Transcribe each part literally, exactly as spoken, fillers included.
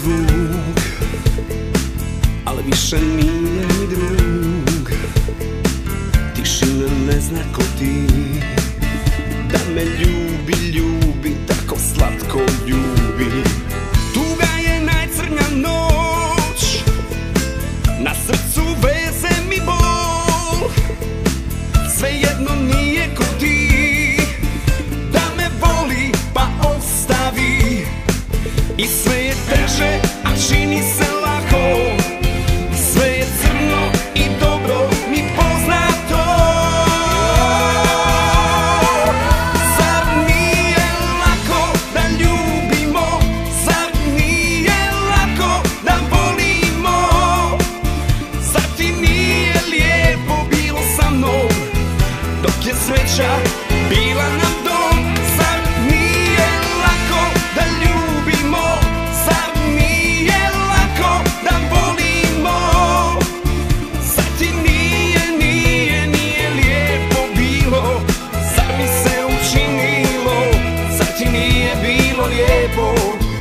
zvuk, ali više nije mi drug. Tišina ne zna ko ti, da me ljubi, ljubi, tako slatko ljubi. Tuga je najcrnja noć, na srcu veze mi bol. Svejedno nije ko ti, da me voli pa ostavi. I sve je teže, a čini se lako. Sve je crno i dobro mi poznato. Zar nije lako da ljubimo? Zar nije lako da volimo? Zar ti nije lijepo bilo sa mnom, dok je sreća bila nam dom? Zar nije lako da ljubimo? Zar nije lako da volimo? Zar ti nije, nije, nije lijepo bilo? Zar mi se učinilo? Zar ti nije bilo lijepo?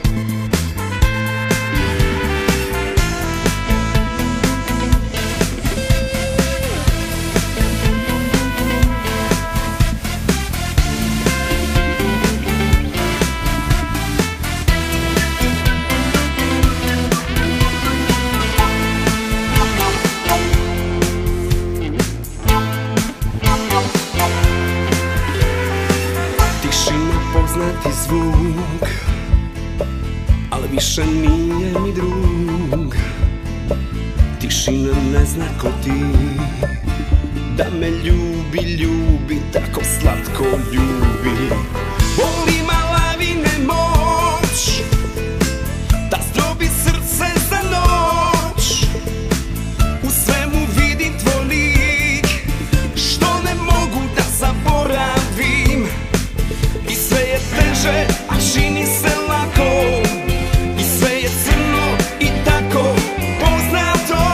Poznati zvuk, ali više nije mi drug. Tišina ne zna ko ti, da me ljubi, ljubi, tako slatko ljubi. Voli malavine moć, da zdrobi srce za noć. U svemu vidim tvoj lik, što ne mogu da zaboravim. I sve je teže, a čini se lako. I sve je crno i tako poznato.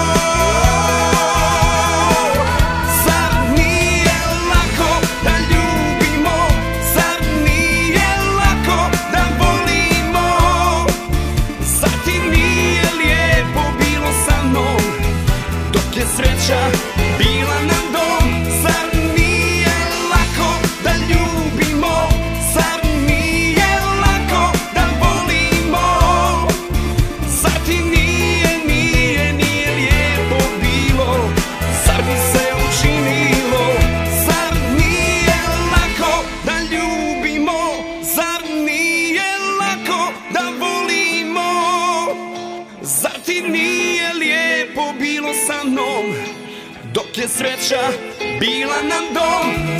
Zar nije lako da ljubimo? Zar nije lako da volimo? Zar ti nije lijepo bilo sa mnom, dok je sreća bila nam dom? Zar nije lako da ljubimo? Zar nije lako da volimo? Zar ti nije, nije, nije lijepo bilo? Zar mi se učinilo? Zar nije lako da ljubimo? Zar nije lako da volimo? Zar ti nije lijepo bilo sa mnom, dok je sreća bila nam dom?